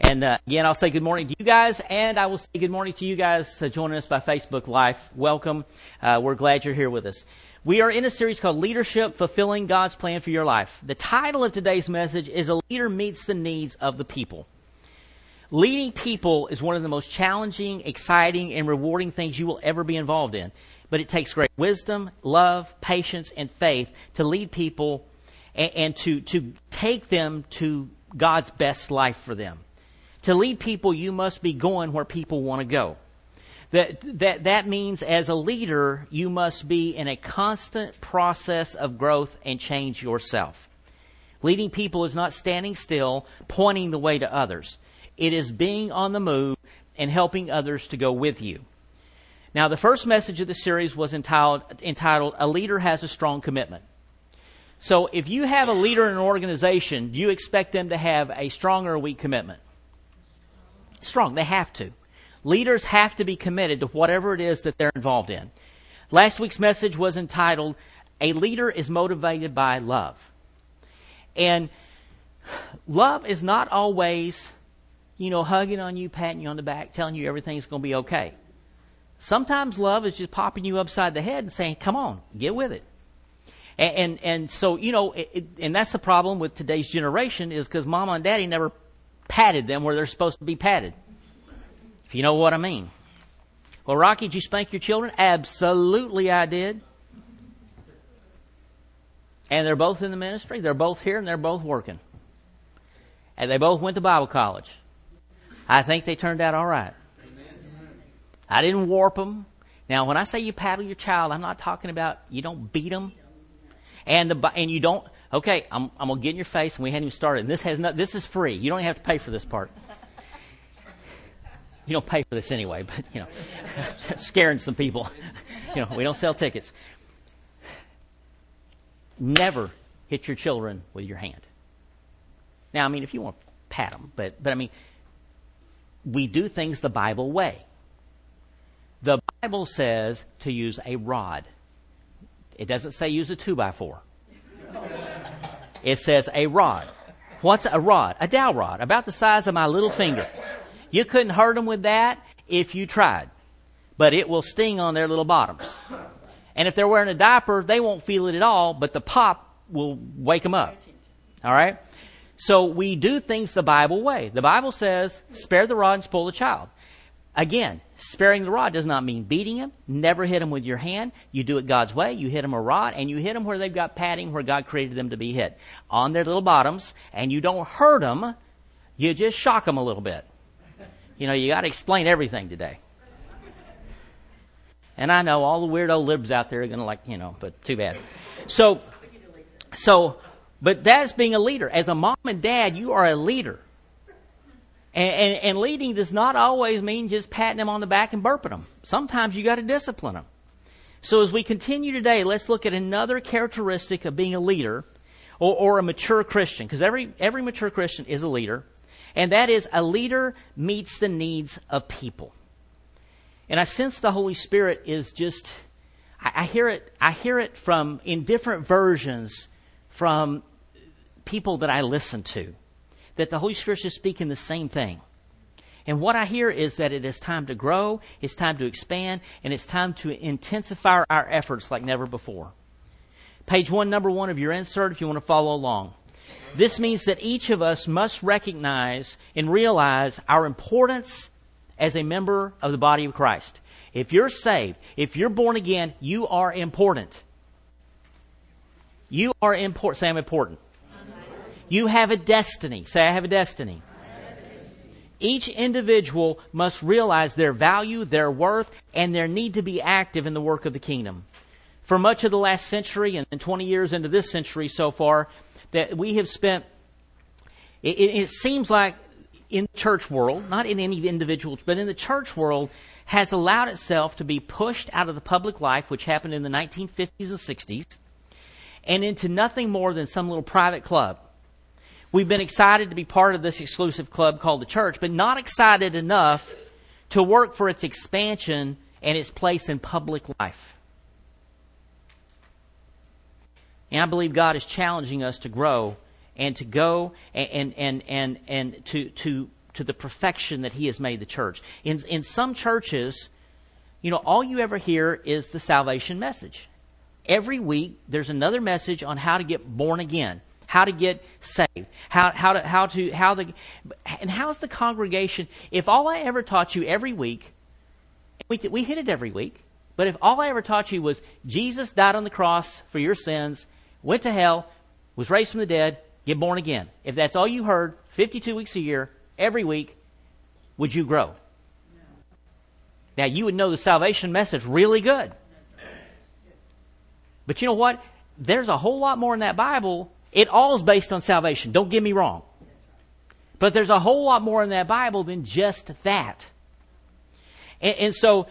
And again, I'll say good morning to you guys, and I will say good morning to you guys joining us by Facebook Live. Welcome. We're glad you're here with us. We are in a series called Leadership, Fulfilling God's Plan for Your Life. The title of today's message is A Leader Meets the Needs of the People. Leading people is one of the most challenging, exciting, and rewarding things you will ever be involved in. But it takes great wisdom, love, patience, and faith to lead people and to take them to God's best life for them. To lead people, you must be going where people want to go. That means as a leader, you must be in a constant process of growth and change yourself. Leading people is not standing still, pointing the way to others. It is being on the move and helping others to go with you. Now, the first message of the series was entitled A Leader Has a Strong Commitment. So if you have a leader in an organization, do you expect them to have a strong or a weak commitment? Strong. They have to. Leaders have to be committed to whatever it is that they're involved in. Last week's message was entitled, A Leader is Motivated by Love. And love is not always, hugging on you, patting you on the back, telling you everything's going to be okay. Sometimes love is just popping you upside the head and saying, come on, get with it. And so, and that's the problem with today's generation is because mama and daddy never patted them where they're supposed to be patted. If you know what I mean. Well, Rocky, did you spank your children? Absolutely I did. And they're both in the ministry. They're both here and they're both working. And they both went to Bible college. I think they turned out all right. I didn't warp them. Now, when I say you paddle your child, I'm not talking about you don't beat them. And you don't, okay, I'm going to get in your face and we hadn't even started. And this is free. You don't even have to pay for this part. You don't pay for this anyway, but, scaring some people. We don't sell tickets. Never hit your children with your hand. Now, if you want to pat them, but we do things the Bible way. The Bible says to use a rod. It doesn't say use a 2x4. It says a rod. What's a rod? A dowel rod, about the size of my little finger. You couldn't hurt them with that if you tried. But it will sting on their little bottoms. And if they're wearing a diaper, they won't feel it at all, but the pop will wake them up. All right? So we do things the Bible way. The Bible says, spare the rod and spoil the child. Again, sparing the rod does not mean beating him. Never hit him with your hand. You do it God's way. You hit them a rod, and you hit them where they've got padding, where God created them to be hit, on their little bottoms. And you don't hurt them. You just shock them a little bit. You got to explain everything today. And I know all the weirdo libs out there are going to but too bad. But that's being a leader. As a mom and dad, you are a leader. And leading does not always mean just patting them on the back and burping them. Sometimes you got to discipline them. So as we continue today, let's look at another characteristic of being a leader or a mature Christian, because every mature Christian is a leader, and that is a leader meets the needs of people. And I sense the Holy Spirit is just, I hear it from, in different versions from people that I listen to, that the Holy Spirit's just speaking the same thing. And what I hear is that it is time to grow, it's time to expand, and it's time to intensify our efforts like never before. Page 1, number 1 of your insert if you want to follow along. This means that each of us must recognize and realize our importance as a member of the body of Christ. If you're saved, if you're born again, you are important. You are important. Say, I'm important. You have a destiny. Say, I have a destiny. Each individual must realize their value, their worth, and their need to be active in the work of the kingdom. For much of the last century and 20 years into this century so far, that we have spent, it seems like in the church world, not in any individuals, but in the church world, has allowed itself to be pushed out of the public life, which happened in the 1950s and 60s, and into nothing more than some little private club. We've been excited to be part of this exclusive club called the church, but not excited enough to work for its expansion and its place in public life. And I believe God is challenging us to grow and to go and to to the perfection that He has made the church. In some churches, all you ever hear is the salvation message. Every week, there's another message on how to get born again, how to get saved, and how's the congregation? If all I ever taught you every week, we hit it every week, but if all I ever taught you was Jesus died on the cross for your sins, went to hell, was raised from the dead, get born again. If that's all you heard, 52 weeks a year, every week, would you grow? No. Now, you would know the salvation message really good. But you know what? There's a whole lot more in that Bible. It all is based on salvation. Don't get me wrong. But there's a whole lot more in that Bible than just that. And so,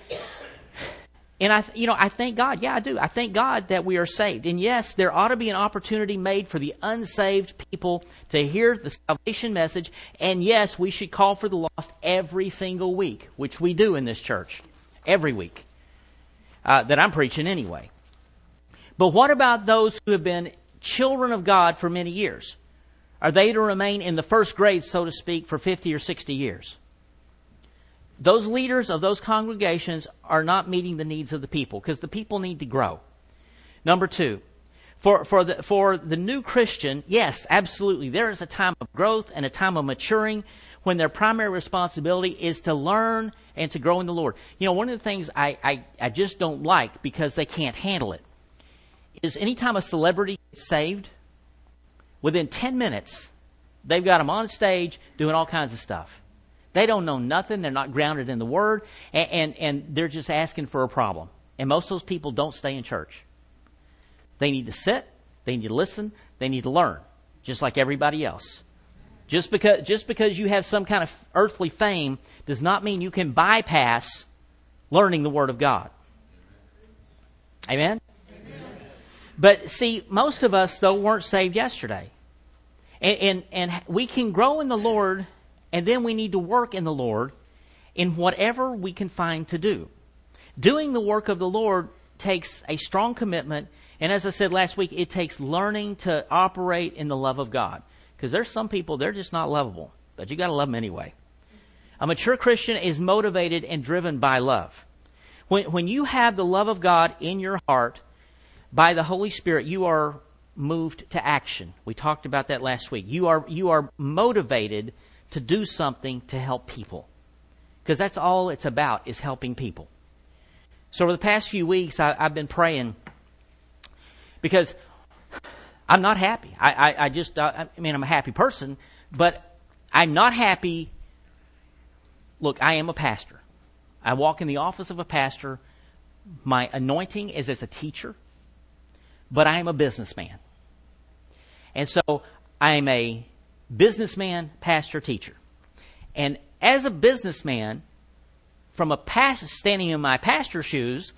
I thank God. Yeah, I do. I thank God that we are saved. And yes, there ought to be an opportunity made for the unsaved people to hear the salvation message. And yes, we should call for the lost every single week, which we do in this church. Every week. That I'm preaching anyway. But what about those who have been children of God for many years? Are they to remain in the first grade, so to speak, for 50 or 60 years? Those leaders of those congregations are not meeting the needs of the people, because the people need to grow. Number two, for the new Christian, yes, absolutely, there is a time of growth and a time of maturing when their primary responsibility is to learn and to grow in the Lord. One of the things I just don't like, because they can't handle it, is anytime a celebrity gets saved, within 10 minutes, they've got them on stage doing all kinds of stuff. They don't know nothing. They're not grounded in the Word, and they're just asking for a problem. And most of those people don't stay in church. They need to sit. They need to listen. They need to learn, just like everybody else. Just because you have some kind of earthly fame does not mean you can bypass learning the Word of God. Amen? But see, most of us, though, weren't saved yesterday. And we can grow in the Lord, and then we need to work in the Lord in whatever we can find to do. Doing the work of the Lord takes a strong commitment, and as I said last week, it takes learning to operate in the love of God. Because there's some people, they're just not lovable, but you got to love them anyway. A mature Christian is motivated and driven by love. When you have the love of God in your heart, by the Holy Spirit, you are moved to action. We talked about that last week. You are motivated to do something to help people. Because that's all it's about, is helping people. So over the past few weeks, I've been praying because I'm not happy. I'm a happy person, but I'm not happy. Look, I am a pastor. I walk in the office of a pastor. My anointing is as a teacher. But I am a businessman. And so I am a businessman, pastor, teacher. And as a businessman, from a pastor, standing in my pastor shoes,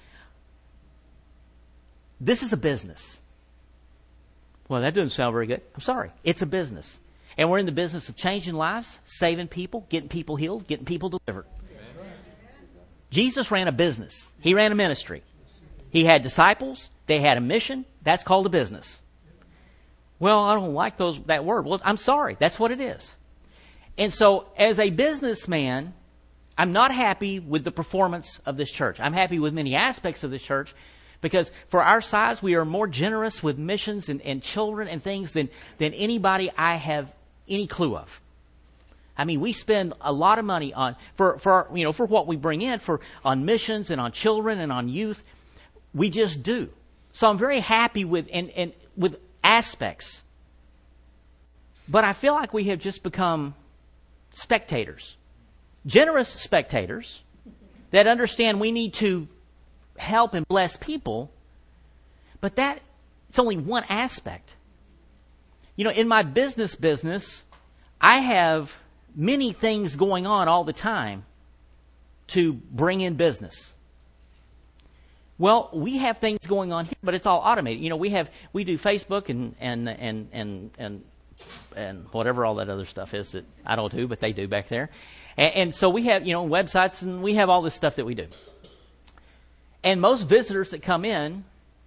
this is a business. Well, that doesn't sound very good. I'm sorry. It's a business. And we're in the business of changing lives, saving people, getting people healed, getting people delivered. Jesus ran a business. He ran a ministry. He had disciples. They had a mission. That's called a business. Well, I don't like that word. Well, I'm sorry. That's what it is. And so, as a businessman, I'm not happy with the performance of this church. I'm happy with many aspects of this church, because for our size, we are more generous with missions and children and things than anybody I have any clue of. I mean, we spend a lot of money on for what we bring in on missions and on children and on youth. We just do. So I'm very happy with aspects. But I feel like we have just become spectators. Generous spectators that understand we need to help and bless people. But it's only one aspect. In my business, I have many things going on all the time to bring in business. Well, we have things going on here, but it's all automated. We do Facebook and whatever all that other stuff is that I don't do, but they do back there. And so we have, websites, and we have all this stuff that we do. And most visitors that come in,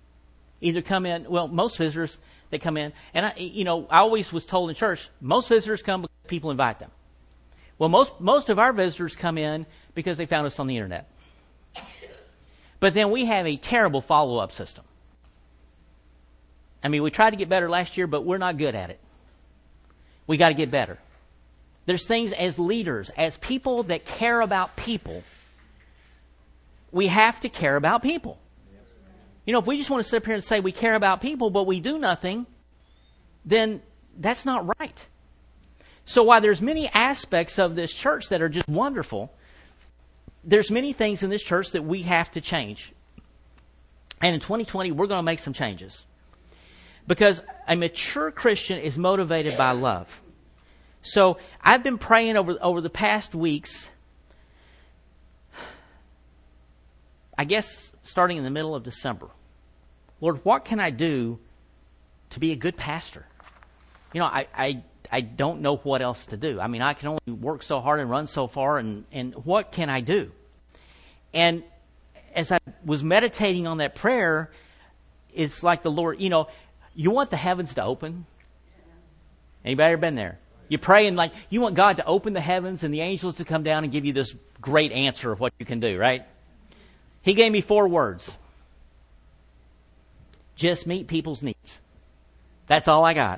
most visitors that come in, and I always was told in church, most visitors come because people invite them. Well, most of our visitors come in because they found us on the internet. But then we have a terrible follow-up system. I mean, we tried to get better last year, but we're not good at it. We got to get better. There's things as leaders, as people that care about people, we have to care about people. You know, if we just want to sit up here and say we care about people, but we do nothing, then that's not right. So while there's many aspects of this church that are just wonderful, there's many things in this church that we have to change. And in 2020, we're going to make some changes. Because a mature Christian is motivated by love. So I've been praying over the past weeks, I guess starting in the middle of December. Lord, what can I do to be a good pastor? You know, I don't know what else to do. I mean, I can only work so hard and run so far, and what can I do? And as I was meditating on that prayer, it's like the Lord, you know, you want the heavens to open? Anybody ever been there? You pray and like you want God to open the heavens and the angels to come down and give you this great answer of what you can do, right? He gave me 4 words. Just meet people's needs. That's all I got.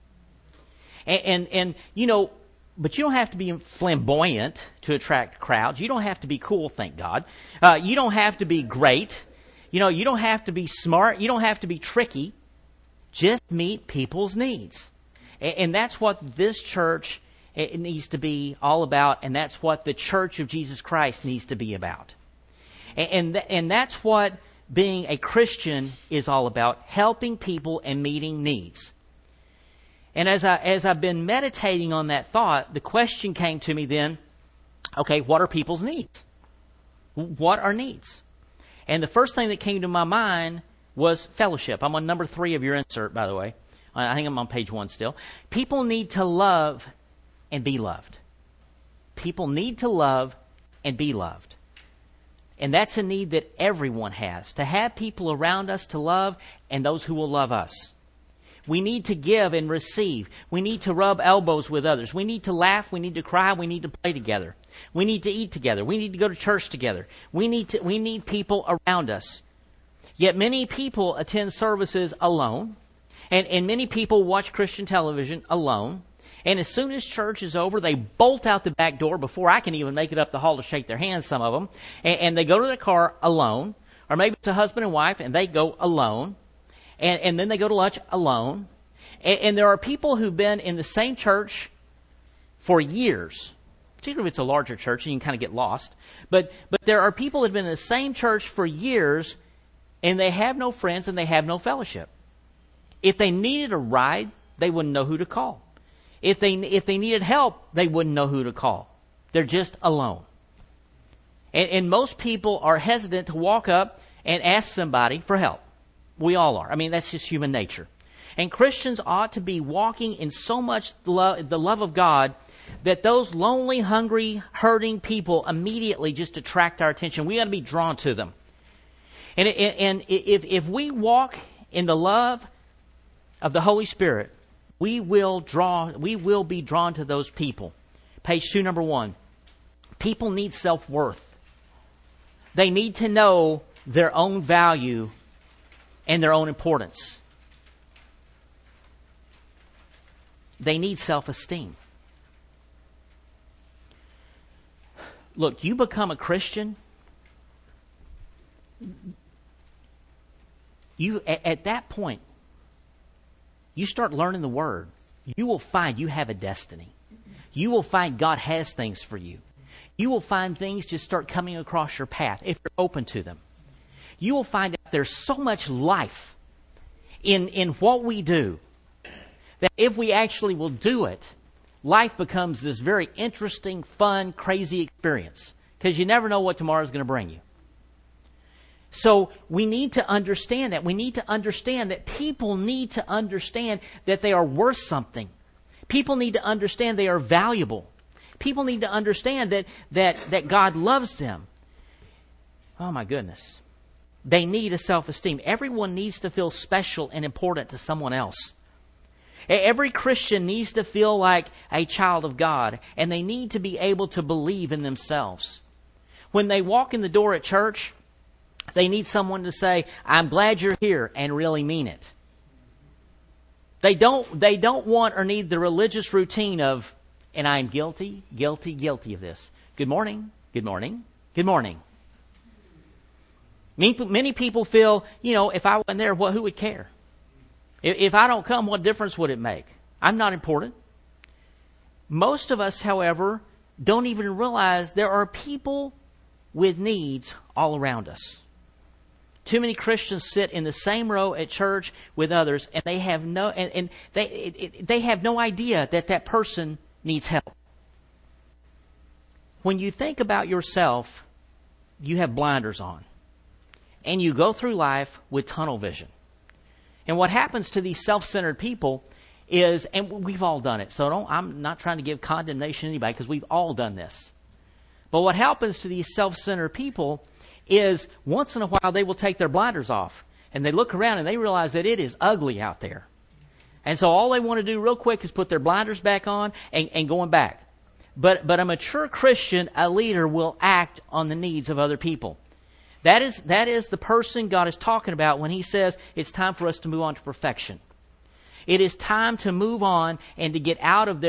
And you know, but you don't have to be flamboyant to attract crowds. You don't have to be cool, thank God. You don't have to be great. You know, you don't have to be smart. You don't have to be tricky. Just meet people's needs. And that's what this church needs to be all about, and that's what the Church of Jesus Christ needs to be about. And that's what being a Christian is all about, helping people and meeting needs. And as I've been meditating on that thought, the question came to me then, okay, what are people's needs? What are needs? And the first thing that came to my mind was fellowship. I'm on number 3 of your insert, by the way. I think I'm on page 1 still. People need to love and be loved. People need to love and be loved. And that's a need that everyone has, to have people around us to love and those who will love us. We need to give and receive. We need to rub elbows with others. We need to laugh. We need to cry. We need to play together. We need to eat together. We need to go to church together. We need people around us. Yet many people attend services alone, and many people watch Christian television alone. And as soon as church is over, they bolt out the back door before I can even make it up the hall to shake their hands, some of them. And they go to their car alone, or maybe it's a husband and wife, and they go alone. And then they go to lunch alone. And there are people who've been in the same church for years, particularly if it's a larger church and you can kind of get lost. But there are people that have been in the same church for years, and they have no friends and they have no fellowship. If they needed a ride, they wouldn't know who to call. If they needed help, they wouldn't know who to call. They're just alone. And most people are hesitant to walk up and ask somebody for help. We all are. I mean, that's just human nature. And Christians ought to be walking in so much the love of God that those lonely, hungry, hurting people immediately just attract our attention. We ought to be drawn to them. And if we walk in the love of the Holy Spirit, we will be drawn to those people. Page 2, number 1. People need self-worth. They need to know their own value and their own importance. They need self-esteem. Look, you become a Christian, at that point, you start learning the Word. You will find you have a destiny. You will find God has things for you. You will find things just start coming across your path if you're open to them. You will find out there's so much life in what we do that if we actually will do it, life becomes this very interesting, fun, crazy experience because you never know what tomorrow is going to bring you. So we need to understand that. We need to understand that people need to understand that they are worth something. People need to understand they are valuable. People need to understand that God loves them. Oh my goodness. They need a self-esteem. Everyone needs to feel special and important to someone else. Every Christian needs to feel like a child of God, and they need to be able to believe in themselves. When they walk in the door at church, they need someone to say, "I'm glad you're here," and really mean it. They don't want or need the religious routine of, "And I'm guilty, guilty, guilty of this. Good morning, good morning, good morning." Many people feel, if I wasn't there, who would care? If I don't come, what difference would it make? I'm not important. Most of us, however, don't even realize there are people with needs all around us. Too many Christians sit in the same row at church with others, and they have they have no idea that person needs help. When you think about yourself, you have blinders on, and you go through life with tunnel vision. And what happens to these self-centered people is, and we've all done it, so I'm not trying to give condemnation to anybody because we've all done this. But what happens to these self-centered people is once in a while they will take their blinders off and they look around and they realize that it is ugly out there. And so all they want to do real quick is put their blinders back on and going back. But a mature Christian, a leader, will act on the needs of other people. That is the person God is talking about when He says it's time for us to move on to perfection. It is time to move on and to get out of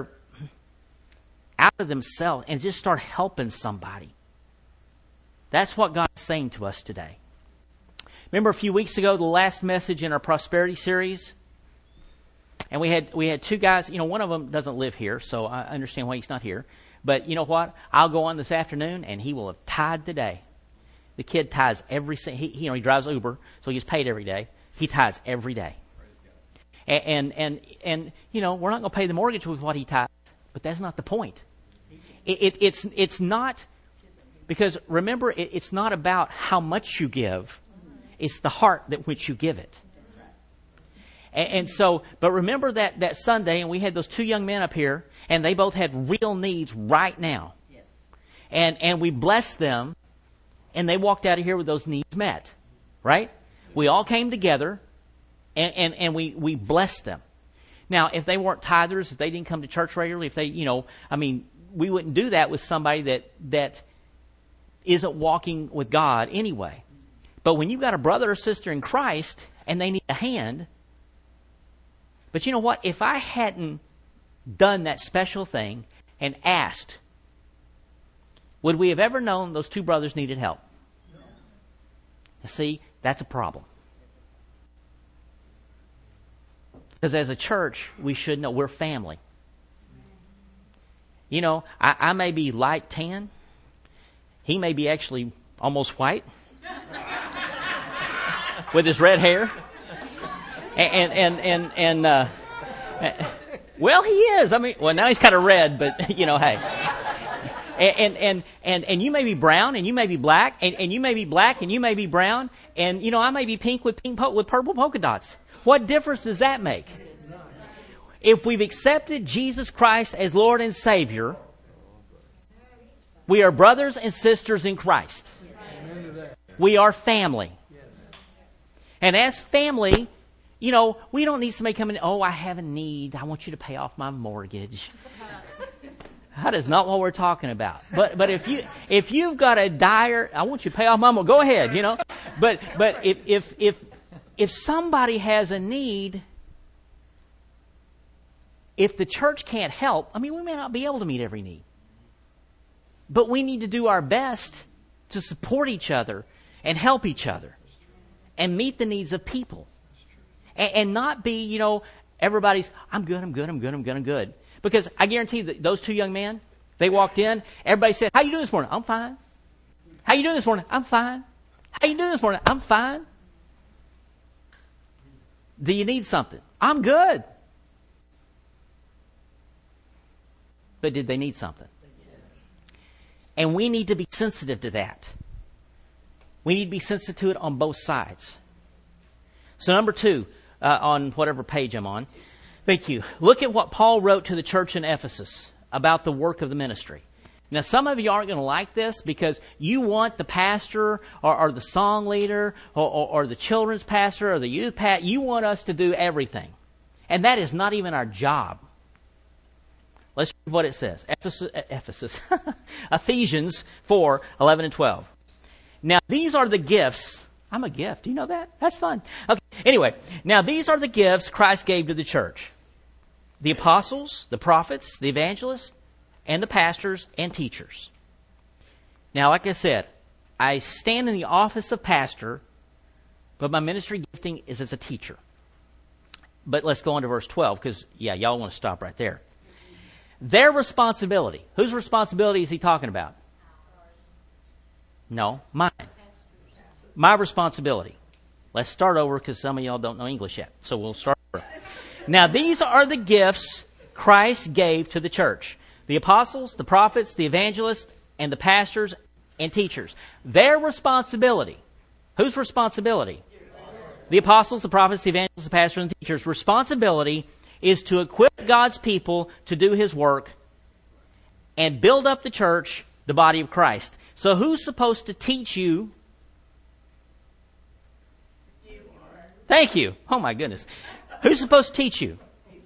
out of themselves and just start helping somebody. That's what God is saying to us today. Remember a few weeks ago, the last message in our prosperity series? And we had two guys, one of them doesn't live here, so I understand why he's not here. But you know what? I'll go on this afternoon and he will have tithed today. The kid tithes he drives Uber, so he gets paid every day. He tithes every day. And we're not going to pay the mortgage with what he tithes, but that's not the point. It's not, because remember, it's not about how much you give. It's the heart that which you give it. And so, but remember that Sunday, and we had those two young men up here, and they both had real needs right now. Yes. And we blessed them, and they walked out of here with those needs met. Right? We all came together, and we blessed them. Now, if they weren't tithers, if they didn't come to church regularly, if they, we wouldn't do that with somebody that isn't walking with God anyway. But when you've got a brother or sister in Christ and they need a hand, but you know what? If I hadn't done that special thing and asked, would we have ever known those two brothers needed help? No. See, that's a problem. Because as a church, we should know we're family. I may be light tan. He may be actually almost white with his red hair. And well, he is. Now he's kind of red, but hey. And you may be brown, and you may be black, and you may be black, and you may be brown, and I may be pink with purple polka dots. What difference does that make? If we've accepted Jesus Christ as Lord and Savior, we are brothers and sisters in Christ. We are family. And as family, we don't need somebody coming in, I have a need. I want you to pay off my mortgage. That is not what we're talking about. But if you've got a dire, I want you to pay off my mortgage, go ahead, But if somebody has a need, if the church can't help, we may not be able to meet every need. But we need to do our best to support each other and help each other and meet the needs of people. And not be, everybody's, I'm good. Because I guarantee that those two young men, they walked in, everybody said, how you doing this morning? I'm fine. How you doing this morning? I'm fine. How you doing this morning? I'm fine. Do you need something? I'm good. But did they need something? And we need to be sensitive to that. We need to be sensitive to it on both sides. So number 2, on whatever page I'm on. Thank you. Look at what Paul wrote to the church in Ephesus about the work of the ministry. Now, some of you aren't going to like this because you want the pastor or the song leader or the children's pastor or the youth pastor, you want us to do everything. And that is not even our job. Let's read what it says. Ephesians 4, 11 and 12. Now, these are the gifts. I'm a gift. Do you know that? That's fun. Okay. Anyway, now these are the gifts Christ gave to the church. The apostles, the prophets, the evangelists, and the pastors and teachers. Now, like I said, I stand in the office of pastor, but my ministry gifting is as a teacher. But let's go on to verse 12, because, y'all want to stop right there. Their responsibility. Whose responsibility is he talking about? No, mine. My responsibility. Let's start over, because some of y'all don't know English yet. So we'll start over. Now, these are the gifts Christ gave to the church. The apostles, the prophets, the evangelists, and the pastors and teachers. Their responsibility. Whose responsibility? The apostles, the prophets, the evangelists, the pastors, and the teachers' responsibility is to equip God's people to do His work and build up the church, the body of Christ. So who's supposed to teach you? Thank you. Oh my goodness. Who's supposed to teach you?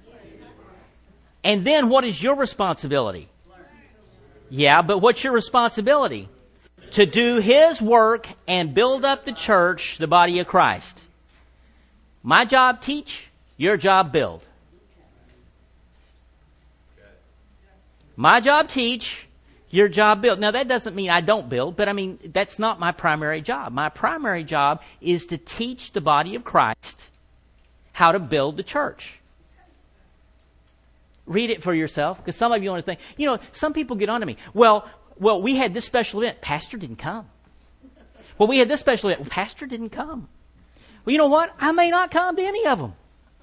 And then what is your responsibility? Yeah, but what's your responsibility? To do His work and build up the church, the body of Christ. My job, teach. Your job, build. My job, teach. Your job, build. Now, that doesn't mean I don't build, but I mean, that's not my primary job. My primary job is to teach the body of Christ how to build the church. Read it for yourself, because some of you want to think, some people get on to me. Well, we had this special event. Pastor didn't come. Well, we had this special event. Well, Pastor didn't come. Well, you know what? I may not come to any of them.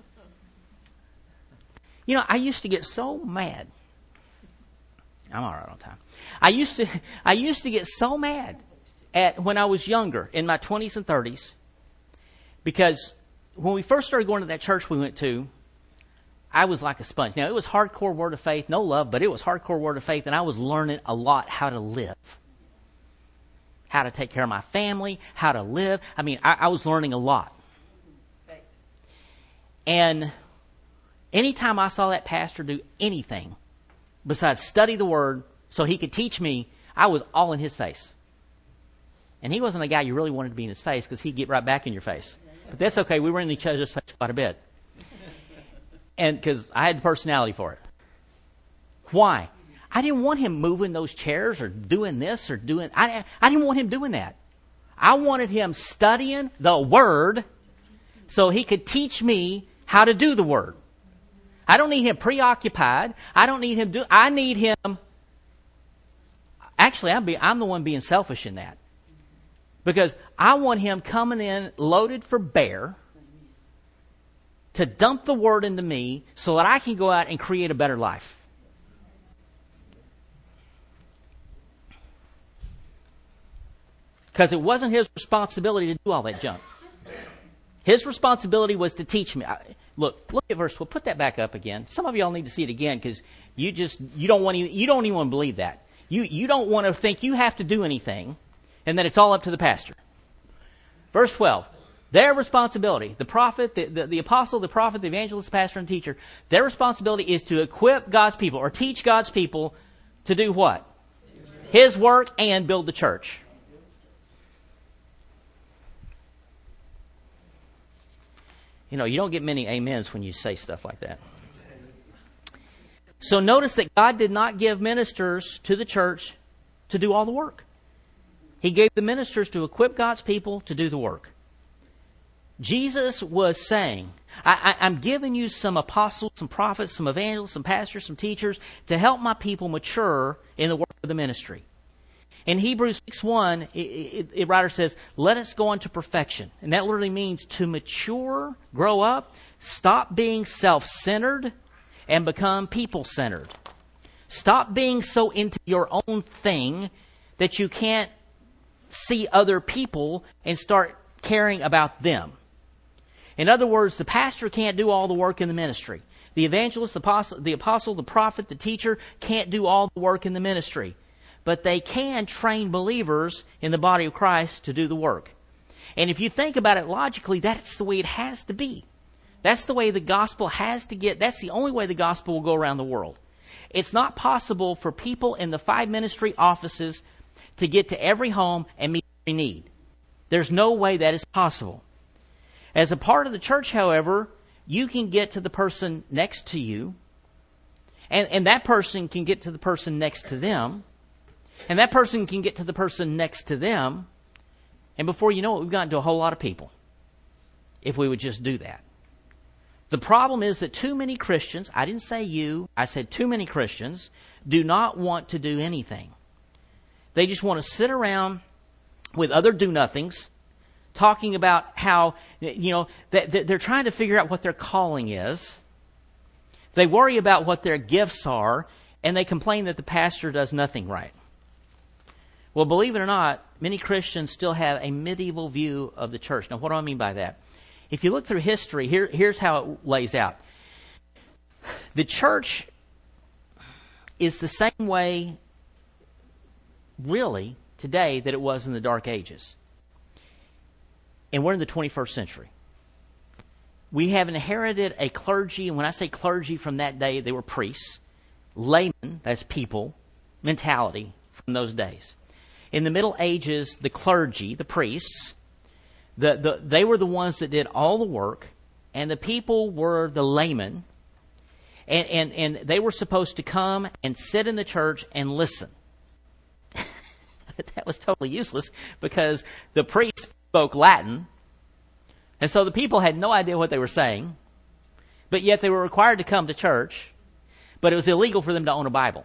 I used to get so mad. I'm all right on time. I used to get so mad at when I was younger, in my 20s and 30s, because when we first started going to that church we went to, I was like a sponge. Now, it was hardcore Word of Faith, no love, but it was hardcore Word of Faith, and I was learning a lot how to live, how to take care of my family, how to live. I mean, I was learning a lot. And anytime I saw that pastor do anything besides study the Word so he could teach me, I was all in his face. And he wasn't a guy you really wanted to be in his face, because he'd get right back in your face. But that's okay. We were in each other's face quite a bit. And because I had the personality for it. Why? I didn't want him moving those chairs or doing this or doing... I didn't want him doing that. I wanted him studying the Word so he could teach me how to do the Word. I don't need him preoccupied. I don't need him I need him... Actually, I'm the one being selfish in that. Because I want him coming in loaded for bear to dump the Word into me so that I can go out and create a better life. Because it wasn't his responsibility to do all that junk. His responsibility was to teach me. Look at verse 12. Put that back up again. Some of y'all need to see it again, because you don't even want to believe that. You don't want to think you have to do anything and that it's all up to the pastor. Verse 12. Their responsibility, the prophet, the apostle, the prophet, the evangelist, the pastor, and teacher, their responsibility is to equip God's people or teach God's people to do what? His work and build the church. You don't get many amens when you say stuff like that. So notice that God did not give ministers to the church to do all the work. He gave the ministers to equip God's people to do the work. Jesus was saying, I'm giving you some apostles, some prophets, some evangelists, some pastors, some teachers to help my people mature in the work of the ministry. In Hebrews 6:1, the writer says, let us go on to perfection. And that literally means to mature, grow up, stop being self-centered, and become people-centered. Stop being so into your own thing that you can't see other people and start caring about them. In other words, the pastor can't do all the work in the ministry. The evangelist, the apostle, the prophet, the teacher can't do all the work in the ministry. But they can train believers in the body of Christ to do the work. And if you think about it logically, that's the way it has to be. That's the way the gospel has to get, that's the only way the gospel will go around the world. It's not possible for people in the 5 ministry offices to get to every home and meet every need. There's no way that is possible. As a part of the church, however, you can get to the person next to you, and that person can get to the person next to them, and that person can get to the person next to them, and before you know it, we've gotten to a whole lot of people if we would just do that. The problem is that too many Christians, I didn't say you, I said too many Christians, do not want to do anything. They just want to sit around with other do-nothings, talking about how, that they're trying to figure out what their calling is. They worry about what their gifts are, and they complain that the pastor does nothing right. Well, believe it or not, many Christians still have a medieval view of the church. Now, what do I mean by that? If you look through history, here's how it lays out. The church is the same way, really, today that it was in the Dark Ages. And we're in the 21st century. We have inherited a clergy, and when I say clergy from that day, they were priests, laymen, that's people, mentality from those days. In the Middle Ages, the clergy, the priests, they were the ones that did all the work, and the people were the laymen, and they were supposed to come and sit in the church and listen. That was totally useless because the priests spoke Latin, and so the people had no idea what they were saying, but yet they were required to come to church, but it was illegal for them to own a Bible.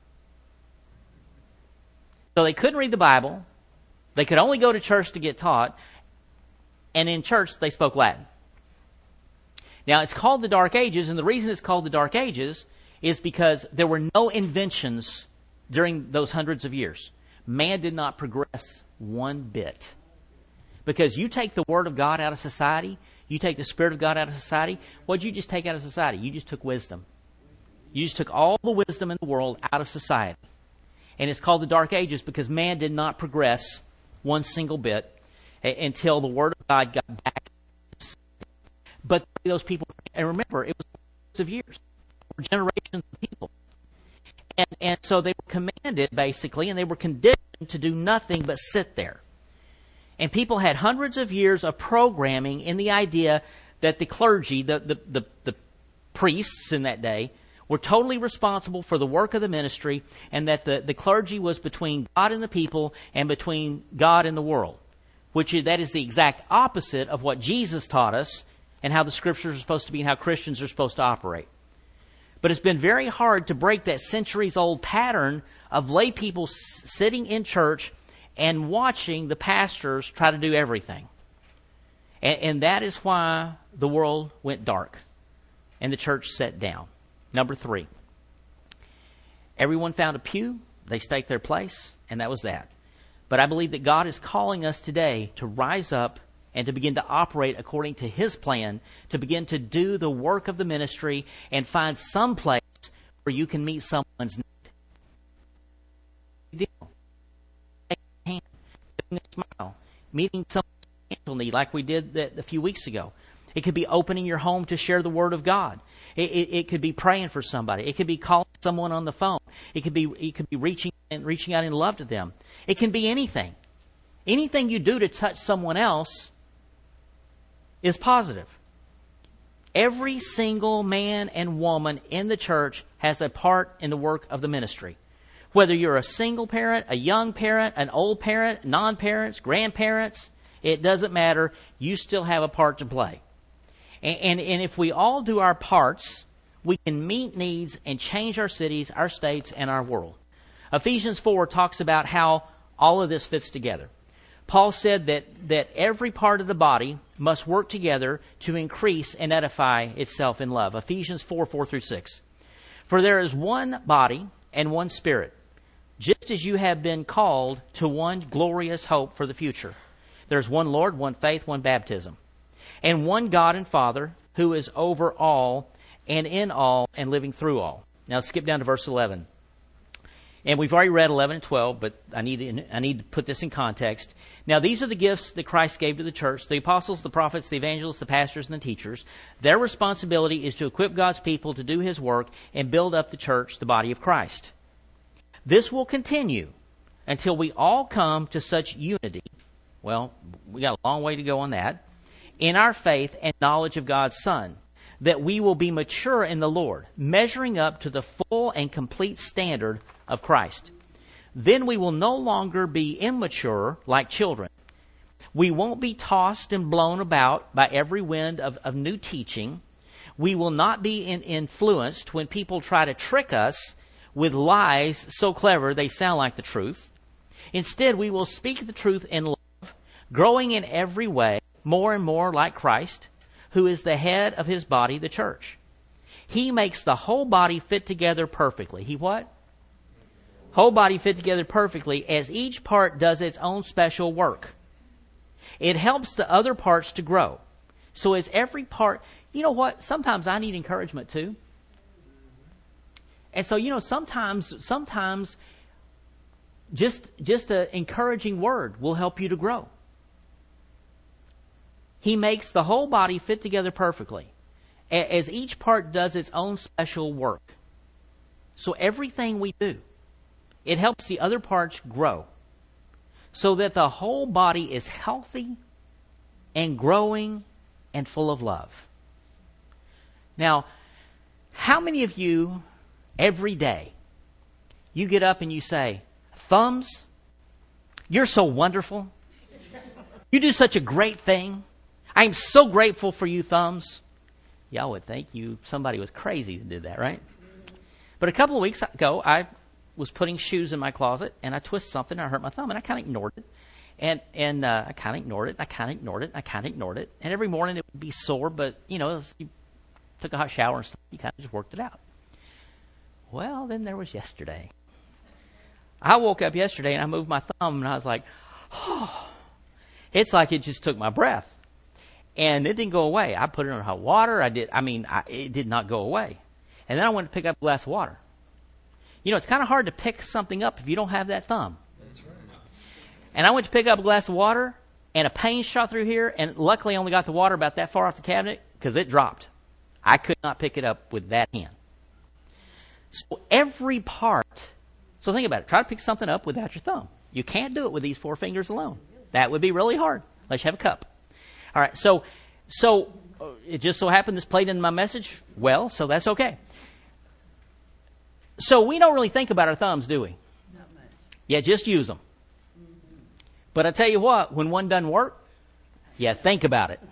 So they couldn't read the Bible, they could only go to church to get taught, and in church they spoke Latin. Now it's called the Dark Ages, and the reason it's called the Dark Ages is because there were no inventions during those hundreds of years. Man did not progress one bit. Because you take the Word of God out of society, you take the Spirit of God out of society, what did you just take out of society? You just took wisdom. You just took all the wisdom in the world out of society. And it's called the Dark Ages because man did not progress one single bit until the Word of God got back. But those people, and remember, it was hundreds of years, or generations of people. And so they were commanded, basically, and they were conditioned to do nothing but sit there. And people had hundreds of years of programming in the idea that the clergy, the priests in that day, were totally responsible for the work of the ministry, and that the clergy was between God and the people and between God and the world. That is the exact opposite of what Jesus taught us and how the Scriptures are supposed to be and how Christians are supposed to operate. But it's been very hard to break that centuries-old pattern of lay people sitting in church and watching the pastors try to do everything. And that is why the world went dark and the church sat down. Number 3. Everyone found a pew, they staked their place, and that was that. But I believe that God is calling us today to rise up and to begin to operate according to His plan, to begin to do the work of the ministry and find some place where you can meet someone's need. Hand, giving a smile, meeting someone's financial need like we did a few weeks ago. It could be opening your home to share the Word of God. It could be praying for somebody. It could be calling someone on the phone. It could be reaching out in love to them. It can be anything. Anything you do to touch someone else is positive. Every single man and woman in the church has a part in the work of the ministry. Whether you're a single parent, a young parent, an old parent, non-parents, grandparents, it doesn't matter. You still have a part to play. And if we all do our parts, we can meet needs and change our cities, our states, and our world. Ephesians 4 talks about how all of this fits together. Paul said that every part of the body must work together to increase and edify itself in love. Ephesians 4:4-6. For there is one body and one Spirit, just as you have been called to one glorious hope for the future. There's one Lord, one faith, one baptism, and one God and Father who is over all and in all and living through all. Now skip down to verse 11. And we've already read 11 and 12, but I need to put this in context. Now, these are the gifts that Christ gave to the church: the apostles, the prophets, the evangelists, the pastors, and the teachers. Their responsibility is to equip God's people to do His work and build up the church, the body of Christ. This will continue until we all come to such unity. Well, we got a long way to go on that. In our faith and knowledge of God's Son, that we will be mature in the Lord, measuring up to the full and complete standard of Christ. Then we will no longer be immature like children. We won't be tossed and blown about by every wind of new teaching. We will not be influenced when people try to trick us with lies so clever they sound like the truth. Instead, we will speak the truth in love, growing in every way more and more like Christ, who is the head of His body, the church. He makes the whole body fit together perfectly. He what? Whole body fit together perfectly as each part does its own special work. It helps the other parts to grow. So as every part, you know what? Sometimes I need encouragement too. And so, sometimes just an encouraging word will help you to grow. He makes the whole body fit together perfectly as each part does its own special work. So everything we do, it helps the other parts grow so that the whole body is healthy and growing and full of love. Now, how many of you every day you get up and you say, "Thumbs, you're so wonderful. You do such a great thing. I am so grateful for you, Thumbs." Y'all would think somebody was crazy that did that, right? But a couple of weeks ago, I was putting shoes in my closet, and I twisted something, and I hurt my thumb, and I kind of ignored it. And I kind of ignored it, I kind of ignored it, I kind of ignored it. And every morning it would be sore, but, you took a hot shower and stuff, you kind of just worked it out. Well, then there was yesterday. I woke up yesterday, and I moved my thumb, and I was like, oh. It's like it just took my breath. And it didn't go away. I put it in hot water. It did not go away. And then I went to pick up a glass of water. It's kind of hard to pick something up if you don't have that thumb. That's right. And I went to pick up a glass of water, and a pain shot through here, and luckily I only got the water about that far off the cabinet because it dropped. I could not pick it up with that hand. So every part, so think about it. Try to pick something up without your thumb. You can't do it with these 4 fingers alone. That would be really hard unless you have a cup. All right, so it just so happened this played into my message. Well, so that's okay. So we don't really think about our thumbs, do we? Not much. Yeah, just use them. Mm-hmm. But I tell you what, when one doesn't work, think about it.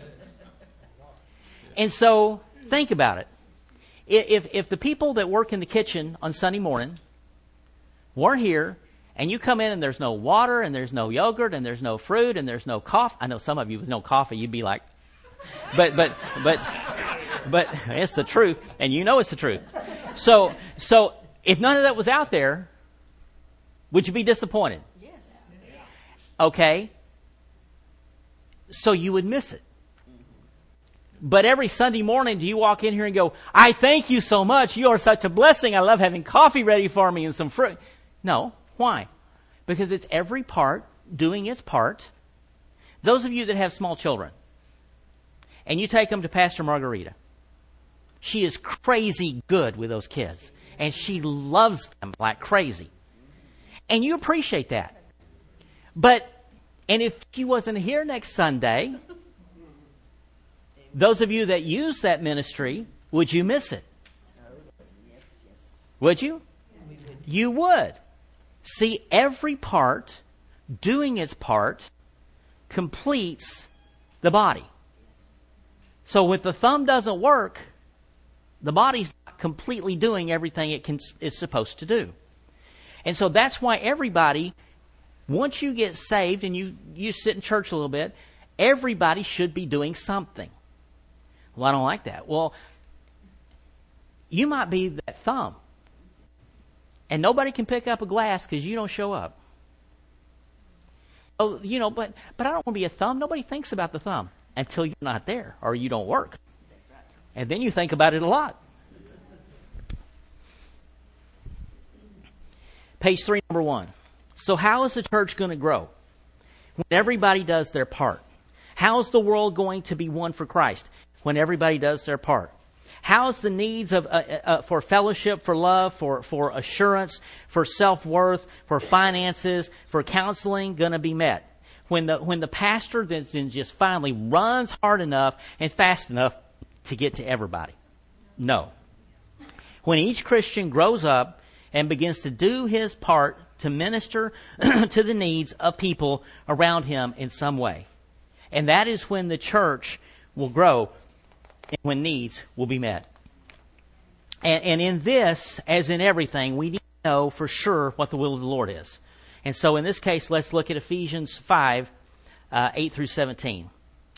And so think about it. If the people that work in the kitchen on Sunday morning weren't here, and you come in and there's no water and there's no yogurt and there's no fruit and there's no coffee. I know some of you with no coffee, you'd be like, but it's the truth, and it's the truth. So if none of that was out there, would you be disappointed? Yes. Okay. So you would miss it. But every Sunday morning, do you walk in here and go, "I thank you so much. You are such a blessing. I love having coffee ready for me and some fruit"? No. Why? Because it's every part doing its part. Those of you that have small children, and you take them to Pastor Margarita, she is crazy good with those kids, and she loves them like crazy. And you appreciate that. And if she wasn't here next Sunday, those of you that use that ministry, would you miss it? Would you? You would. See, every part doing its part completes the body. So if the thumb doesn't work, the body's not completely doing everything it's supposed to do. And so that's why everybody, once you get saved and you sit in church a little bit, everybody should be doing something. Well, I don't like that. Well, you might be that thumb. And nobody can pick up a glass because you don't show up. Oh, but I don't want to be a thumb. Nobody thinks about the thumb until you're not there or you don't work. And then you think about it a lot. Page 3, number 1. So how is the church going to grow? When everybody does their part. How is the world going to be one for Christ? When everybody does their part. How is the needs of for fellowship, for love, for assurance, for self-worth, for finances, for counseling going to be met? When the pastor then just finally runs hard enough and fast enough to get to everybody? No. When each Christian grows up and begins to do his part to minister to the needs of people around him in some way. And that is when the church will grow and when needs will be met. And in this, as in everything, we need to know for sure what the will of the Lord is. And so in this case, let's look at Ephesians 5, 8 through 17.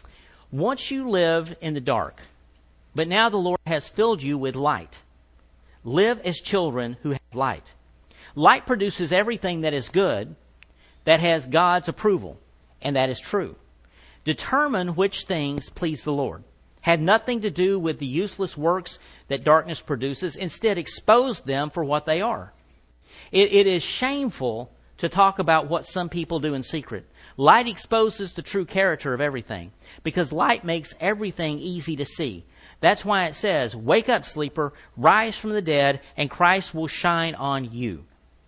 Once you lived in the dark, but now the Lord has filled you with light. Live as children who have light. Light produces everything that is good, that has God's approval, and that is true. Determine which things please the Lord. Have nothing to do with the useless works that darkness produces. Instead, expose them for what they are. It is shameful to talk about what some people do in secret. Light exposes the true character of everything, because light makes everything easy to see. That's why it says, wake up, sleeper, rise from the dead, and Christ will shine on you.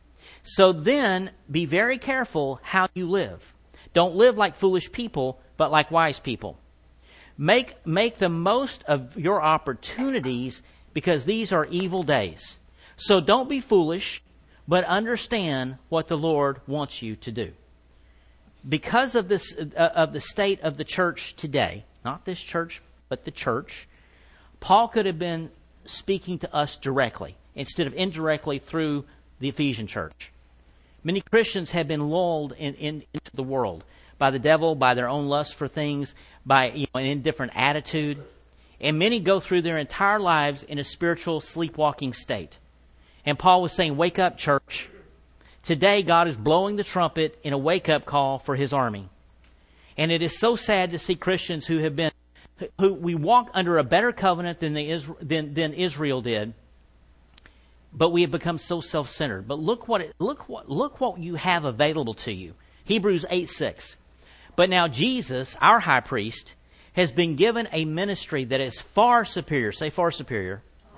So then, be very careful how you live. Don't live like foolish people, but like wise people. Make the most of your opportunities, because these are evil days. So don't be foolish, but understand what the Lord wants you to do. Because of this, of the state of the church today, not this church, but the church, Paul could have been speaking to us directly instead of indirectly through the Ephesian church. Many Christians have been lulled into the world by the devil, by their own lust for things, by an indifferent attitude. And many go through their entire lives in a spiritual sleepwalking state. And Paul was saying, wake up, church. Today, God is blowing the trumpet in a wake-up call for His army. And it is so sad to see Christians who we walk under a better covenant than Israel did, but we have become so self-centered. But look what you have available to you. Hebrews 8:6. But now Jesus, our high priest, has been given a ministry that is far superior. Say far superior.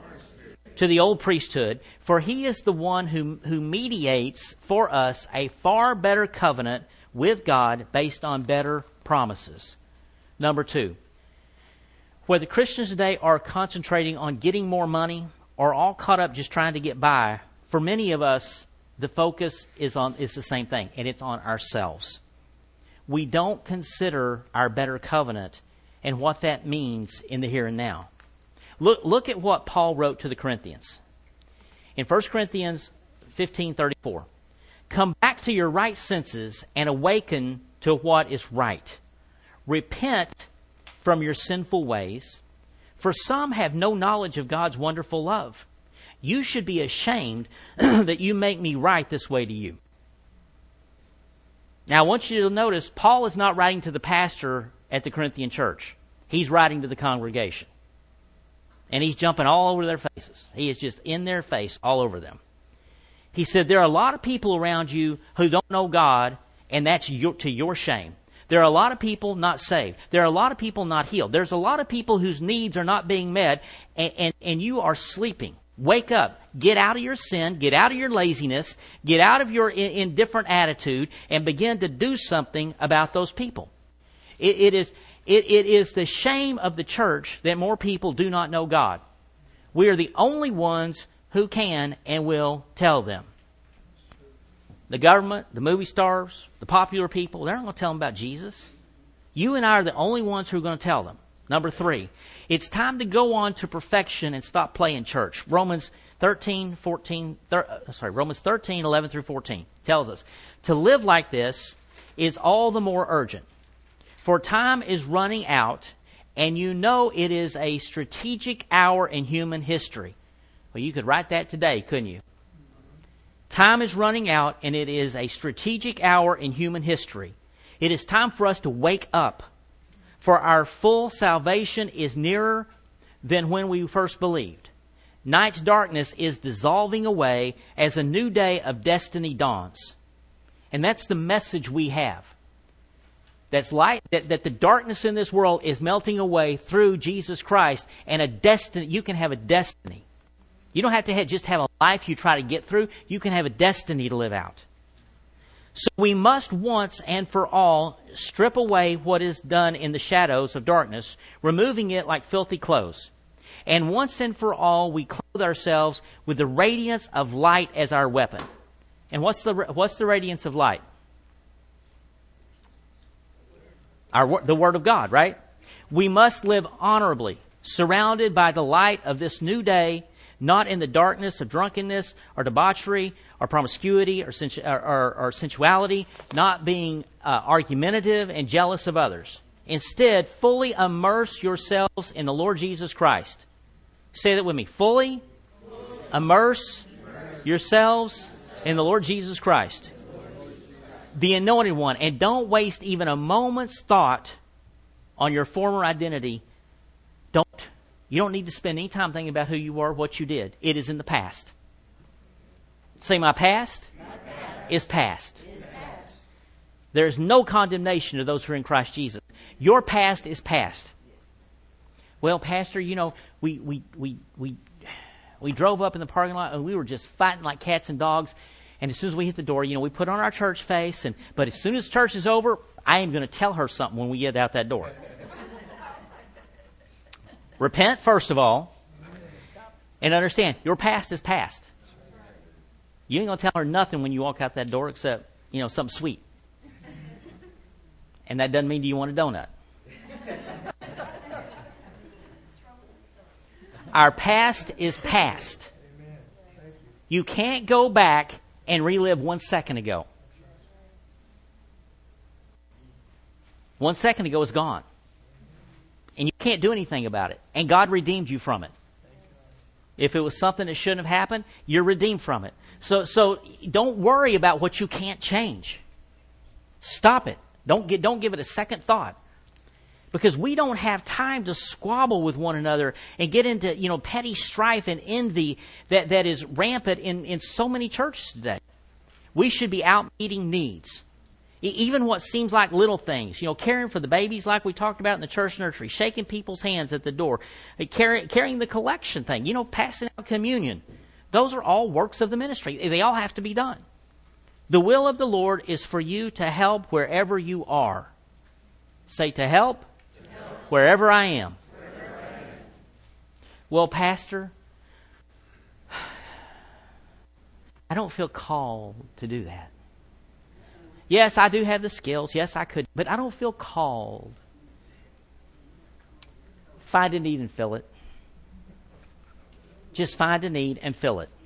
To the old priesthood, for He is the one who mediates for us a far better covenant with God based on better promises. Number 2, whether Christians today are concentrating on getting more money or all caught up just trying to get by, for many of us, the focus is the same thing, and it's on ourselves. We don't consider our better covenant and what that means in the here and now. Look at what Paul wrote to the Corinthians. In 1 Corinthians 15:34, come back to your right senses and awaken to what is right. Repent from your sinful ways, for some have no knowledge of God's wonderful love. You should be ashamed that you make me write this way to you. Now, I want you to notice, Paul is not writing to the pastor at the Corinthian church. He's writing to the congregation. And he's jumping all over their faces. He is just in their face, all over them. He said, there are a lot of people around you who don't know God, and that's to your shame. There are a lot of people not saved. There are a lot of people not healed. There's a lot of people whose needs are not being met, and you are sleeping. Wake up. Get out of your sin. Get out of your laziness. Get out of your indifferent attitude and begin to do something about those people. It is the shame of the church that more people do not know God. We are the only ones who can and will tell them. The government, the movie stars, the popular people, they're not going to tell them about Jesus. You and I are the only ones who are going to tell them. Number 3, it's time to go on to perfection and stop playing church. Romans 13, 11 through 14 tells us to live like this is all the more urgent. For time is running out, and you know it is a strategic hour in human history. Well, you could write that today, couldn't you? Time is running out, and it is a strategic hour in human history. It is time for us to wake up, for our full salvation is nearer than when we first believed. Night's darkness is dissolving away as a new day of destiny dawns. And that's the message we have. That's light, that the darkness in this world is melting away through Jesus Christ, and a destiny. You can have a destiny. You don't have to just have a life you try to get through. You can have a destiny to live out. So we must once and for all strip away what is done in the shadows of darkness, removing it like filthy clothes. And once and for all, we clothe ourselves with the radiance of light as our weapon. And what's the radiance of light? The Word of God, right? We must live honorably, surrounded by the light of this new day, not in the darkness of drunkenness or debauchery or promiscuity or sensuality, not being argumentative and jealous of others. Instead, fully immerse yourselves in the Lord Jesus Christ. Say that with me. Fully immerse yourselves in the Lord Jesus Christ, the Anointed One. And don't waste even a moment's thought on your former identity. You don't need to spend any time thinking about who you were, what you did. It is in the past. Say, my past is past. There is no condemnation to those who are in Christ Jesus. Your past is past. Well, Pastor, we drove up in the parking lot and we were just fighting like cats and dogs. And as soon as we hit the door, we put on our church face. But as soon as church is over, I am going to tell her something when we get out that door. Repent, first of all, and understand, your past is past. You ain't going to tell her nothing when you walk out that door except, something sweet. And that doesn't mean do you want a donut. Our past is past. You can't go back and relive 1 second ago. 1 second ago is gone. And you can't do anything about it. And God redeemed you from it. If it was something that shouldn't have happened, you're redeemed from it. So don't worry about what you can't change. Stop it. Don't give it a second thought. Because we don't have time to squabble with one another and get into, petty strife and envy that is rampant in so many churches today. We should be out meeting needs. Even what seems like little things, caring for the babies like we talked about in the church nursery, shaking people's hands at the door, carrying the collection thing, passing out communion. Those are all works of the ministry. They all have to be done. The will of the Lord is for you to help wherever you are. Say, to help wherever I am. Well, Pastor, I don't feel called to do that. Yes, I do have the skills. Yes, I could. But I don't feel called. Find a need and fill it. Just find a need and fill it.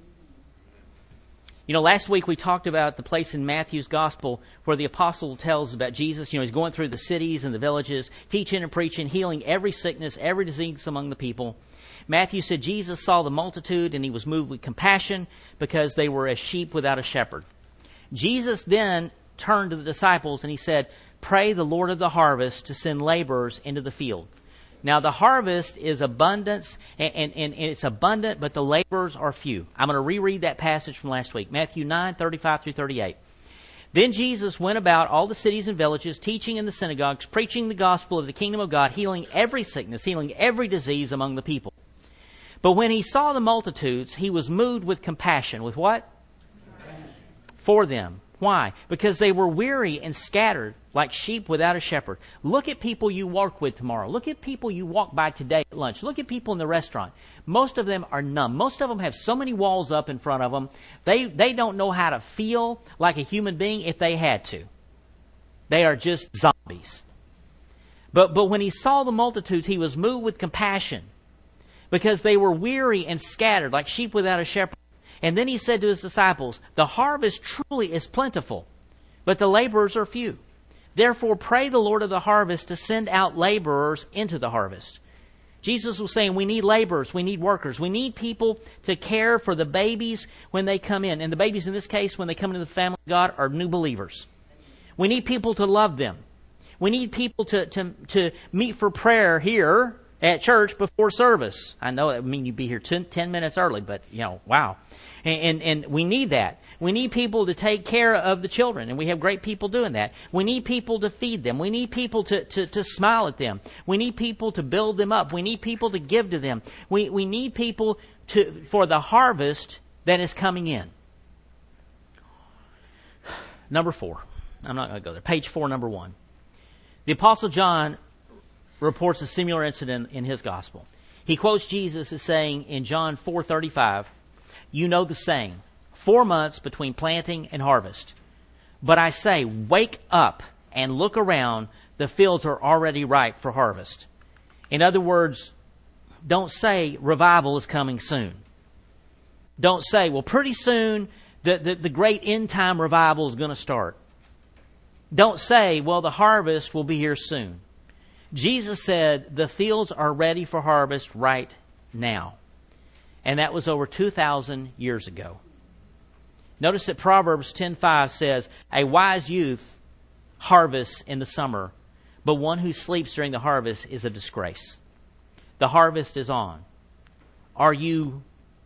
Last week we talked about the place in Matthew's Gospel where the apostle tells about Jesus. He's going through the cities and the villages, teaching and preaching, healing every sickness, every disease among the people. Matthew said Jesus saw the multitude and he was moved with compassion because they were as sheep without a shepherd. Jesus then turned to the disciples and he said, pray the Lord of the harvest to send laborers into the field. Now the harvest is abundance and it's abundant, but the laborers are few. I'm going to reread that passage from last week. Matthew 9:35 through 38. Then Jesus went about all the cities and villages, teaching in the synagogues, preaching the gospel of the kingdom of God, healing every sickness, healing every disease among the people. But when he saw the multitudes, he was moved with compassion. With what? For them. Why? Because they were weary and scattered like sheep without a shepherd. Look at people you work with tomorrow. Look at people you walk by today at lunch. Look at people in the restaurant. Most of them are numb. Most of them have so many walls up in front of them. They don't know how to feel like a human being if they had to. They are just zombies. But when he saw the multitudes, he was moved with compassion because they were weary and scattered like sheep without a shepherd. And then he said to his disciples, the harvest truly is plentiful, but the laborers are few. Therefore, pray the Lord of the harvest to send out laborers into the harvest. Jesus was saying we need laborers, we need workers, we need people to care for the babies when they come in. And the babies in this case, when they come into the family of God, are new believers. We need people to love them. We need people to meet for prayer here at church before service. I know that would mean you'd be here 10 minutes early, but, wow. And we need that. We need people to take care of the children, and we have great people doing that. We need people to feed them. We need people to smile at them. We need people to build them up. We need people to give to them. We need people for the harvest that is coming in. Number 4. I'm not going to go there. Page 4, number 1. The Apostle John reports a similar incident in his gospel. He quotes Jesus as saying in John 4:35, "You know the saying, 4 months between planting and harvest. But I say, wake up and look around. The fields are already ripe for harvest." In other words, don't say revival is coming soon. Don't say, well, pretty soon the great end time revival is going to start. Don't say, well, the harvest will be here soon. Jesus said the fields are ready for harvest right now. And that was over 2,000 years ago. Notice that Proverbs 10:5 says, "A wise youth harvests in the summer, but one who sleeps during the harvest is a disgrace." The harvest is on. Are you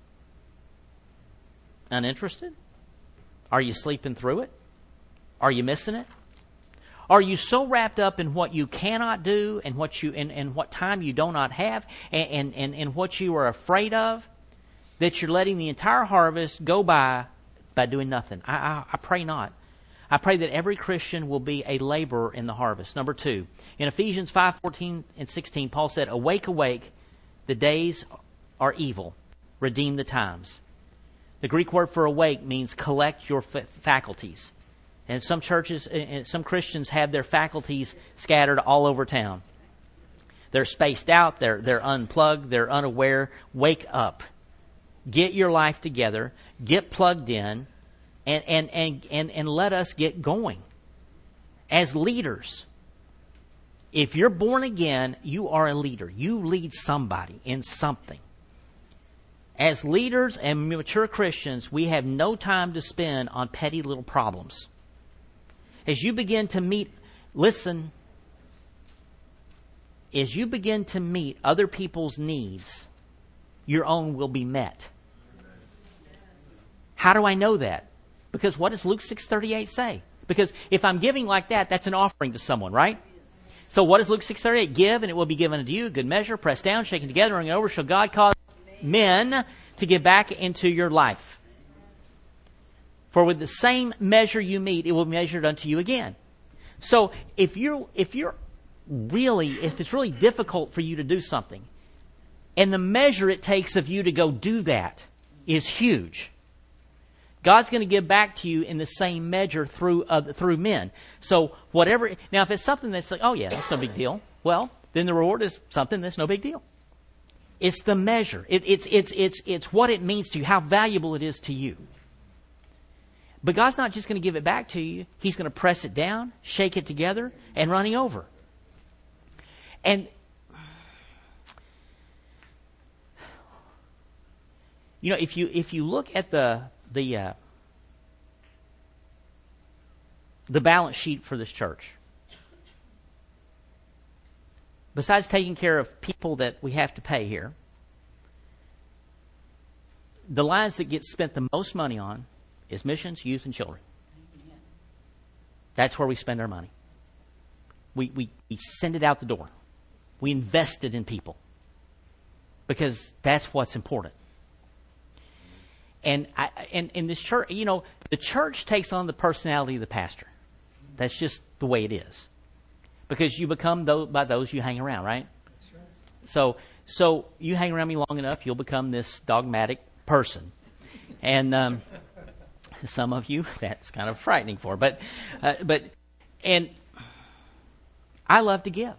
uninterested? Are you sleeping through it? Are you missing it? Are you so wrapped up in what you cannot do and what time you do not have and what you are afraid of that you're letting the entire harvest go by doing nothing? I pray not. I pray that every Christian will be a laborer in the harvest. Number 2, in Ephesians 5:14 and 16, Paul said, "Awake, awake, the days are evil. Redeem the times." The Greek word for awake means collect your faculties. And some churches, some Christians have their faculties scattered all over town. They're spaced out, they're unplugged, they're unaware. Wake up. Get your life together, get plugged in, and let us get going. As leaders, if you're born again, you are a leader. You lead somebody in something. As leaders and mature Christians, we have no time to spend on petty little problems. As you begin to meet other people's needs, your own will be met. How do I know that? Because what does Luke 6:38 say? Because if I'm giving like that, that's an offering to someone, right? So what does Luke 6:38? Give, and it will be given unto you, good measure, pressed down, shaken together, running over, shall God cause men to give back into your life. For with the same measure you meet, it will be measured unto you again. So if it's really difficult for you to do something, and the measure it takes of you to go do that is huge, God's going to give back to you in the same measure through men. So whatever. Now, if it's something that's like, oh yeah, that's no big deal. Well, then the reward is something that's no big deal. It's the measure. It's what it means to you, how valuable it is to you. But God's not just going to give it back to you. He's going to press it down, shake it together, and running over. And if you look at the balance sheet for this church, besides taking care of people that we have to pay here, the lines that get spent the most money on is missions, youth, and children. That's where we spend our money. We send it out the door. We invest it in people because that's what's important. And in this church, the church takes on the personality of the pastor. That's just the way it is. Because you become by those you hang around, right? That's right. So you hang around me long enough, you'll become this dogmatic person. And some of you, that's kind of frightening for. But I love to give.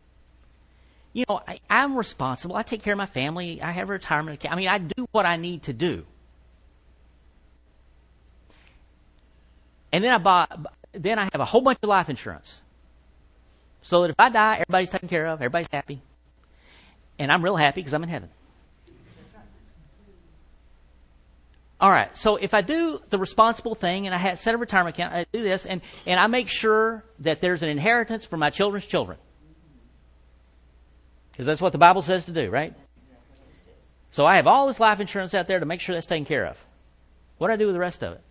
I'm responsible. I take care of my family. I have a retirement account. I do what I need to do. And then I have a whole bunch of life insurance. So that if I die, everybody's taken care of, everybody's happy. And I'm real happy because I'm in heaven. All right, so if I do the responsible thing and I set a retirement account, I do this, and I make sure that there's an inheritance for my children's children. Because that's what the Bible says to do, right? So I have all this life insurance out there to make sure that's taken care of. What do I do with the rest of it?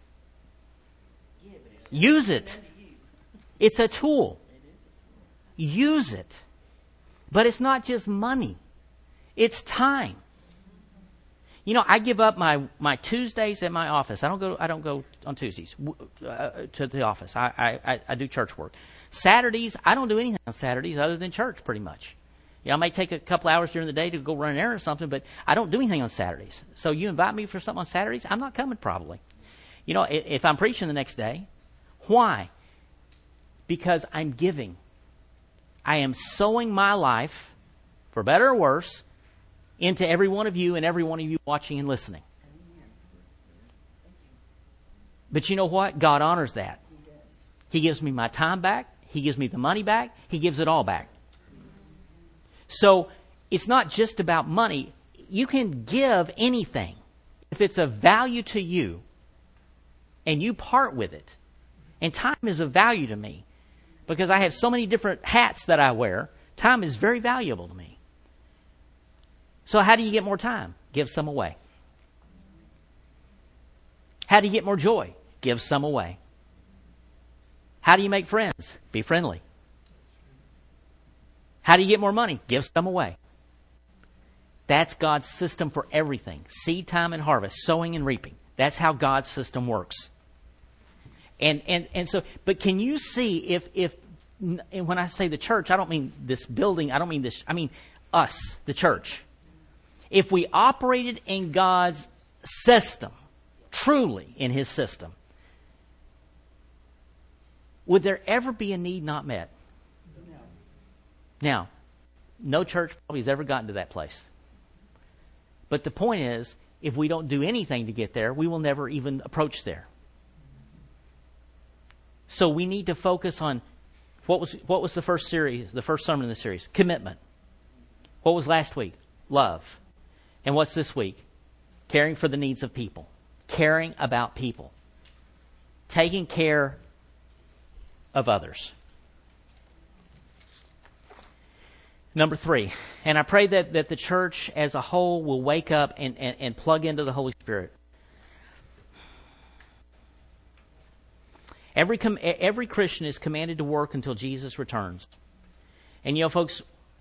Use it. It's a tool. Use it. But it's not just money. It's time. You know, I give up my Tuesdays at my office. I don't go on Tuesdays to the office. I do church work. Saturdays, I don't do anything on Saturdays other than church, pretty much. You know, I may take a couple hours during the day to go run an errand or something, but I don't do anything on Saturdays. So you invite me for something on Saturdays, I'm not coming probably. You know, if I'm preaching the next day, why? Because I'm giving. I am sowing my life, for better or worse, into every one of you and every one of you watching and listening. But you know what? God honors that. He gives me my time back. He gives me the money back. He gives it all back. So it's not just about money. You can give anything if it's of value to you and you part with it. And time is of value to me because I have so many different hats that I wear. Time is very valuable to me. So how do you get more time? Give some away. How do you get more joy? Give some away. How do you make friends? Be friendly. How do you get more money? Give some away. That's God's system for everything. Seed time and harvest, sowing and reaping. That's how God's system works. And so, but can you see if when I say the church, I don't mean this building, I don't mean this, I mean us, the church. If we operated in God's system, truly in His system, would there ever be a need not met? No. Now, no church probably has ever gotten to that place. But the point is, if we don't do anything to get there, we will never even approach there. So we need to focus on what was the first sermon in the series? Commitment. What was last week? Love. And what's this week? Caring for the needs of people. Caring about people. Taking care of others. Number 3, and I pray that the church as a whole will wake up and plug into the Holy Spirit. Every Christian is commanded to work until Jesus returns. And you know, folks,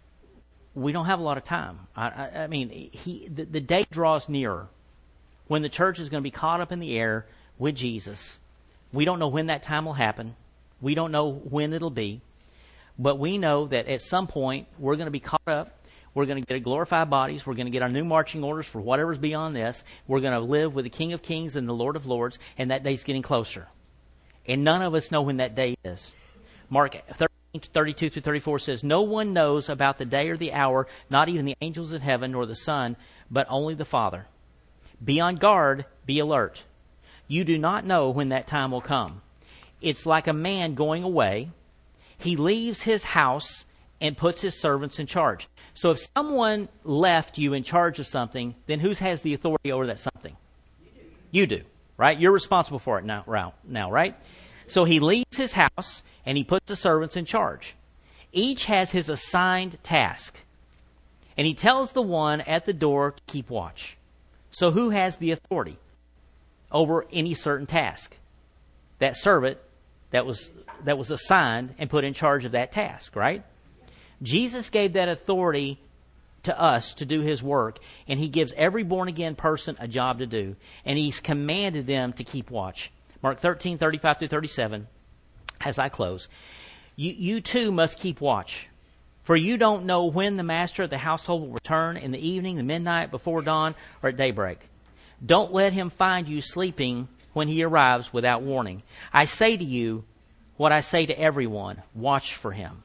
we don't have a lot of time. I mean, the day draws nearer when the church is going to be caught up in the air with Jesus. We don't know when that time will happen. We don't know when it'll be. But we know that at some point we're going to be caught up. We're going to get glorified bodies. We're going to get our new marching orders for whatever's beyond this. We're going to live with the King of Kings and the Lord of Lords, and that day's getting closer. And none of us know when that day is. Mark 13:32-34 says, "No one knows about the day or the hour, not even the angels in heaven nor the Son, but only the Father. Be on guard, be alert. You do not know when that time will come. It's like a man going away. He leaves his house and puts his servants in charge." So if someone left you in charge of something, then who has the authority over that something? You do, right? You're responsible for it now, right? So he leaves his house and he puts the servants in charge. Each has his assigned task. And he tells the one at the door to keep watch. So who has the authority over any certain task? That servant that was assigned and put in charge of that task, right? Jesus gave that authority to us to do His work, and He gives every born-again person a job to do, and He's commanded them to keep watch. Mark 13:35-37, as I close. You too must keep watch, for you don't know when the master of the household will return, in the evening, the midnight, before dawn, or at daybreak. Don't let him find you sleeping when he arrives without warning. I say to you what I say to everyone, watch for him.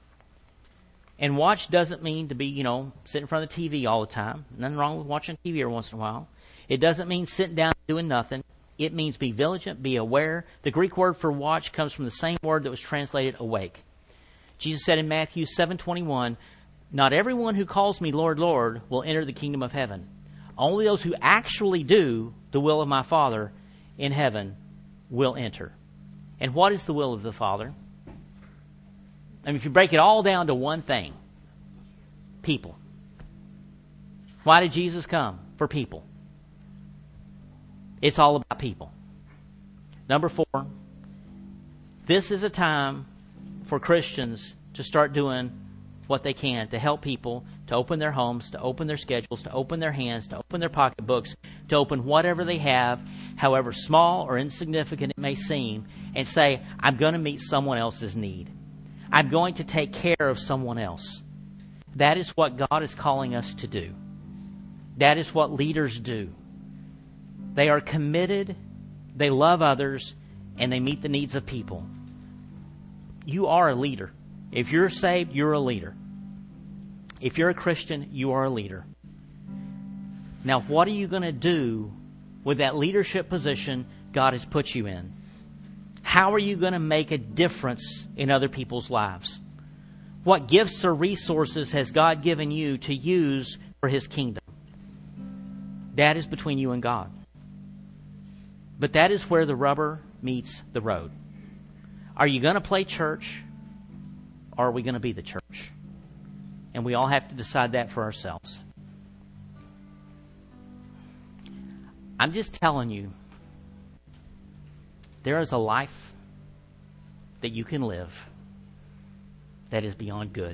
And watch doesn't mean to be, sit in front of the TV all the time. Nothing wrong with watching TV every once in a while. It doesn't mean sitting down doing nothing. It means be vigilant, be aware. The Greek word for watch comes from the same word that was translated awake. Jesus said in Matthew 7:21, "Not everyone who calls me Lord, Lord will enter the kingdom of heaven. Only those who actually do the will of my Father in heaven will enter." And what is the will of the Father? I mean, if you break it all down to one thing, people. Why did Jesus come? For people. It's all about people. Number 4, this is a time for Christians to start doing what they can to help people, to open their homes, to open their schedules, to open their hands, to open their pocketbooks, to open whatever they have, however small or insignificant it may seem, and say, I'm going to meet someone else's need. I'm going to take care of someone else. That is what God is calling us to do. That is what leaders do. They are committed, they love others, and they meet the needs of people. You are a leader. If you're saved, you're a leader. If you're a Christian, you are a leader. Now, what are you going to do with that leadership position God has put you in? How are you going to make a difference in other people's lives? What gifts or resources has God given you to use for His kingdom? That is between you and God. But that is where the rubber meets the road. Are you going to play church, or are we going to be the church? And we all have to decide that for ourselves. I'm just telling you, there is a life that you can live that is beyond good.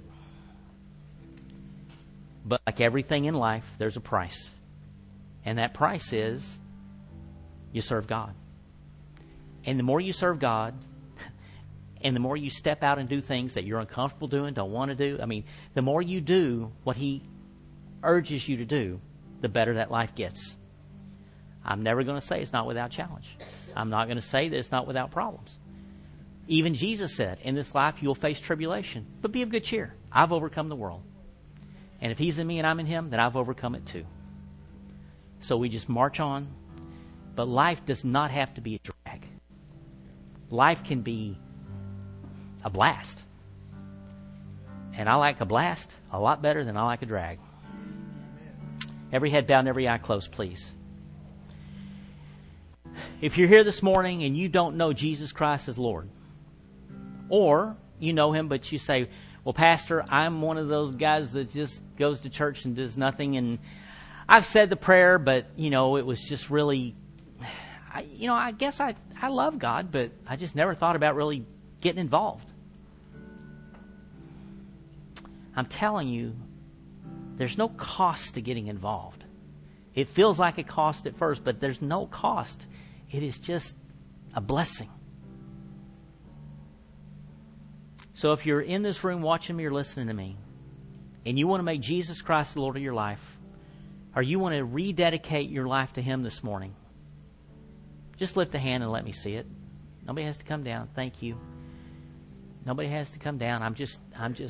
But like everything in life, there's a price. And that price is you serve God. And the more you serve God, and the more you step out and do things that you're uncomfortable doing, don't want to do, the more you do what He urges you to do, the better that life gets. I'm never going to say it's not without challenge. I'm not going to say that it's not without problems. Even Jesus said, in this life you'll face tribulation, but be of good cheer. I've overcome the world. And if He's in me and I'm in Him, then I've overcome it too. So we just march on. But life does not have to be a drag. Life can be a blast. And I like a blast a lot better than I like a drag. Every head bowed and every eye closed, please. If you're here this morning and you don't know Jesus Christ as Lord, or you know Him but you say, well, Pastor, I'm one of those guys that just goes to church and does nothing, and I've said the prayer, but, it was just really, I guess I love God, but I just never thought about really getting involved. I'm telling you, there's no cost to getting involved. It feels like a cost at first, but there's no cost. It is just a blessing. So if you're in this room watching me or listening to me, and you want to make Jesus Christ the Lord of your life, or you want to rededicate your life to Him this morning, just lift a hand and let me see it. Nobody has to come down. Thank you. Nobody has to come down. I'm just.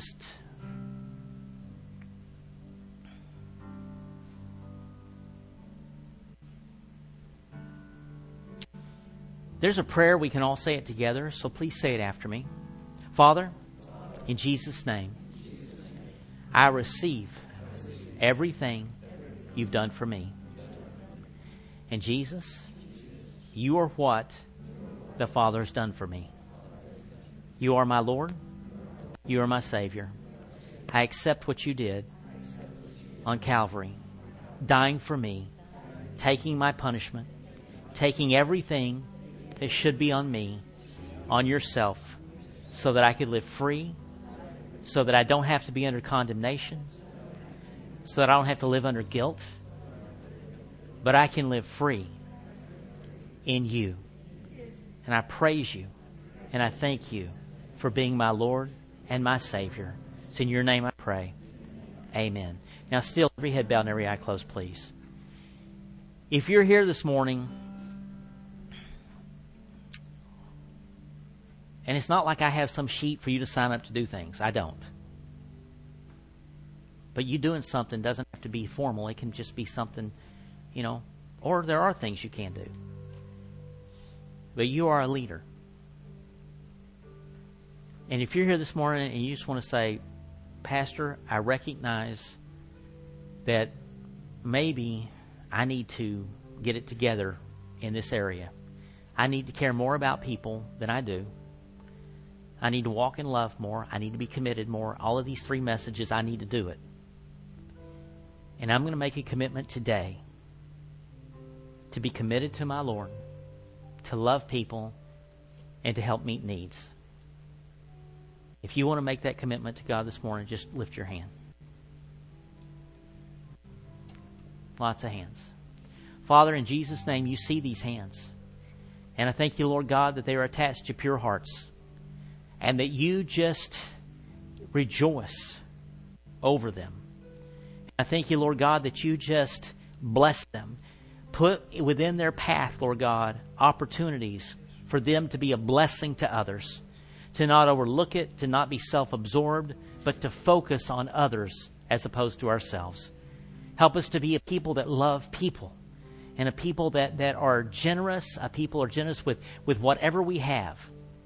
There's a prayer, we can all say it together, so please say it after me. Father, in Jesus' name, I receive everything You've done for me. And Jesus, You are what the Father has done for me. You are my Lord. You are my Savior. I accept what You did on Calvary, dying for me, taking my punishment, taking everything that should be on me, on Yourself, so that I could live free, so that I don't have to be under condemnation, so that I don't have to live under guilt, but I can live free in You. And I praise You, and I thank You for being my Lord and my Savior. It's in Your name I pray. Amen. Now still, every head bowed and every eye closed, please. If you're here this morning, and it's not like I have some sheet for you to sign up to do things. I don't. But you doing something doesn't have to be formal. It can just be something, or there are things you can do. But you are a leader. And if you're here this morning and you just want to say, Pastor, I recognize that maybe I need to get it together in this area. I need to care more about people than I do. I need to walk in love more. I need to be committed more. All of these 3 messages, I need to do it. And I'm going to make a commitment today to be committed to my Lord, to love people, and to help meet needs. If you want to make that commitment to God this morning, just lift your hand. Lots of hands. Father, in Jesus' name, you see these hands. And I thank you, Lord God, that they are attached to pure hearts. And that you just rejoice over them. I thank you, Lord God, that you just bless them. Put within their path, Lord God, opportunities for them to be a blessing to others. To not overlook it, to not be self-absorbed, but to focus on others as opposed to ourselves. Help us to be a people that love people. And a people that are generous. A people are generous with whatever we have.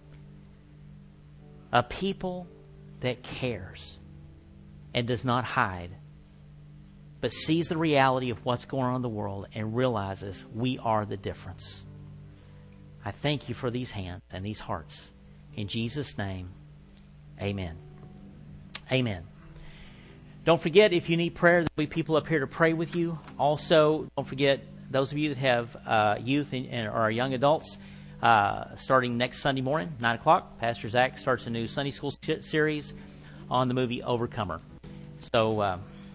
A people that cares and does not hide, but sees the reality of what's going on in the world and realizes we are the difference. I thank you for these hands and these hearts. In Jesus' name, amen. Amen. Don't forget, if you need prayer, there'll be people up here to pray with you. Also, don't forget, those of you that have youth and or young adults, starting next Sunday morning, 9 o'clock, Pastor Zach starts a new Sunday school series on the movie Overcomer. So,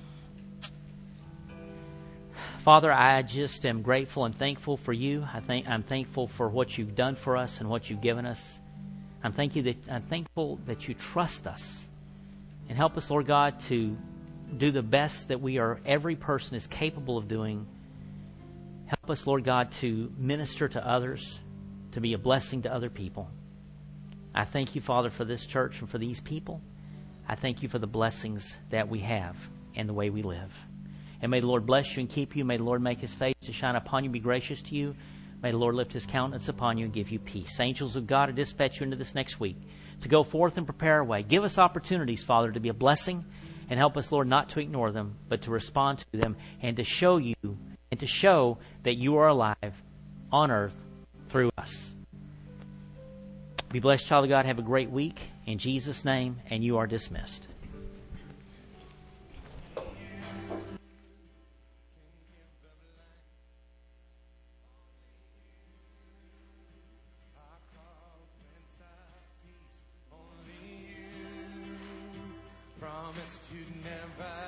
Father, I just am grateful and thankful for you. I'm thankful for what you've done for us and what you've given us. I'm thankful that you trust us. And help us, Lord God, to do the best that every person is capable of doing. Help us, Lord God, to minister to others, to be a blessing to other people. I thank you, Father, for this church and for these people. I thank you for the blessings that we have and the way we live. And may the Lord bless you and keep you. May the Lord make his face to shine upon you, be gracious to you. May the Lord lift his countenance upon you and give you peace. Angels of God, I dispatch you into this next week to go forth and prepare our way. Give us opportunities, Father, to be a blessing, and help us, Lord, not to ignore them, but to respond to them and to show you and to show that you are alive on earth through us. Be blessed, child of God. Have a great week in Jesus' name, and you are dismissed. Promise to never